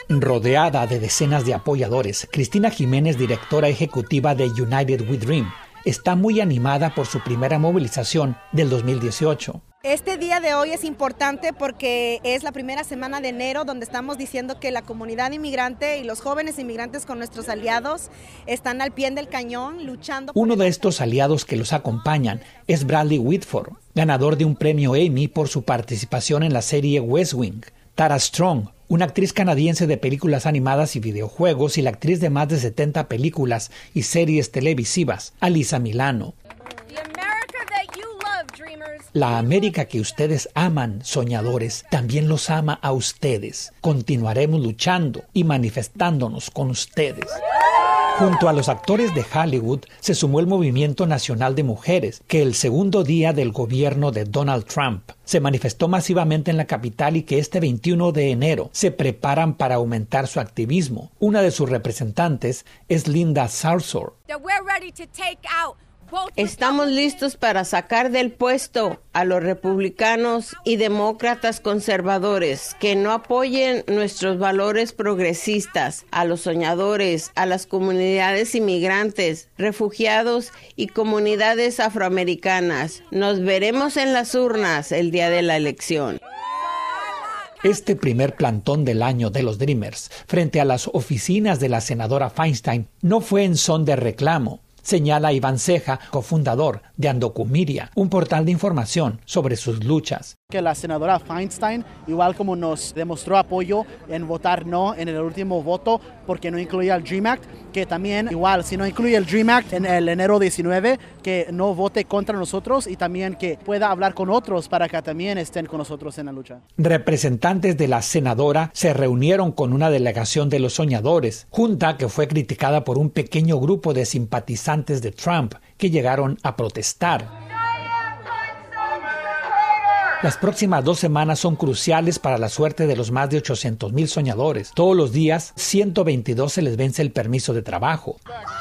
Rodeada de decenas de apoyadores, Cristina Jiménez, directora ejecutiva de United We Dream, está muy animada por su primera movilización del 2018. Este día de hoy es importante porque es la primera semana de enero donde estamos diciendo que la comunidad inmigrante y los jóvenes inmigrantes con nuestros aliados están al pie del cañón luchando. Uno de estos aliados que los acompañan es Bradley Whitford, ganador de un premio Emmy por su participación en la serie West Wing. Tara Strong, una actriz canadiense de películas animadas y videojuegos y la actriz de más de 70 películas y series televisivas, Alyssa Milano. La América que ustedes aman, soñadores, también los ama a ustedes. Continuaremos luchando y manifestándonos con ustedes. Junto a los actores de Hollywood se sumó el Movimiento Nacional de Mujeres, que el segundo día del gobierno de Donald Trump se manifestó masivamente en la capital y que este 21 de enero se preparan para aumentar su activismo. Una de sus representantes es Linda Sarsour. Estamos listos para sacar del puesto a los republicanos y demócratas conservadores que no apoyen nuestros valores progresistas, a los soñadores, a las comunidades inmigrantes, refugiados y comunidades afroamericanas. Nos veremos en las urnas el día de la elección. Este primer plantón del año de los Dreamers frente a las oficinas de la senadora Feinstein no fue en son de reclamo, señala Iván Ceja, cofundador de Undocumedia, un portal de información sobre sus luchas. Que la senadora Feinstein, igual como nos demostró apoyo en votar no en el último voto porque no incluía el DREAM Act, que también igual si no incluye el DREAM Act en el enero 19, que no vote contra nosotros y también que pueda hablar con otros para que también estén con nosotros en la lucha. Representantes de la senadora se reunieron con una delegación de los soñadores, junta que fue criticada por un pequeño grupo de simpatizantes de Trump que llegaron a protestar. Las próximas 2 semanas son cruciales para la suerte de los más de 800,000 soñadores. Todos los días, 122 se les vence el permiso de trabajo.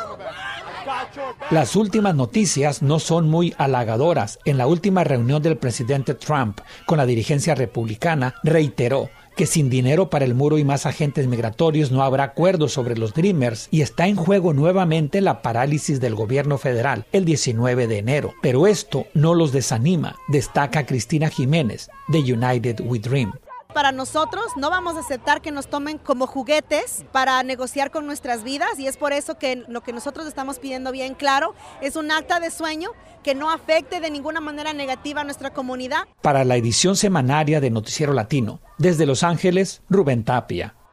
Las últimas noticias no son muy halagadoras. En la última reunión del presidente Trump con la dirigencia republicana, reiteró que sin dinero para el muro y más agentes migratorios no habrá acuerdo sobre los Dreamers y está en juego nuevamente la parálisis del gobierno federal el 19 de enero. Pero esto no los desanima, destaca Cristina Jiménez de United We Dream. Para nosotros no vamos a aceptar que nos tomen como juguetes para negociar con nuestras vidas y es por eso que lo que nosotros estamos pidiendo bien claro es un acta de sueño que no afecte de ninguna manera negativa a nuestra comunidad. Para la edición semanaria de Noticiero Latino, desde Los Ángeles, Rubén Tapia.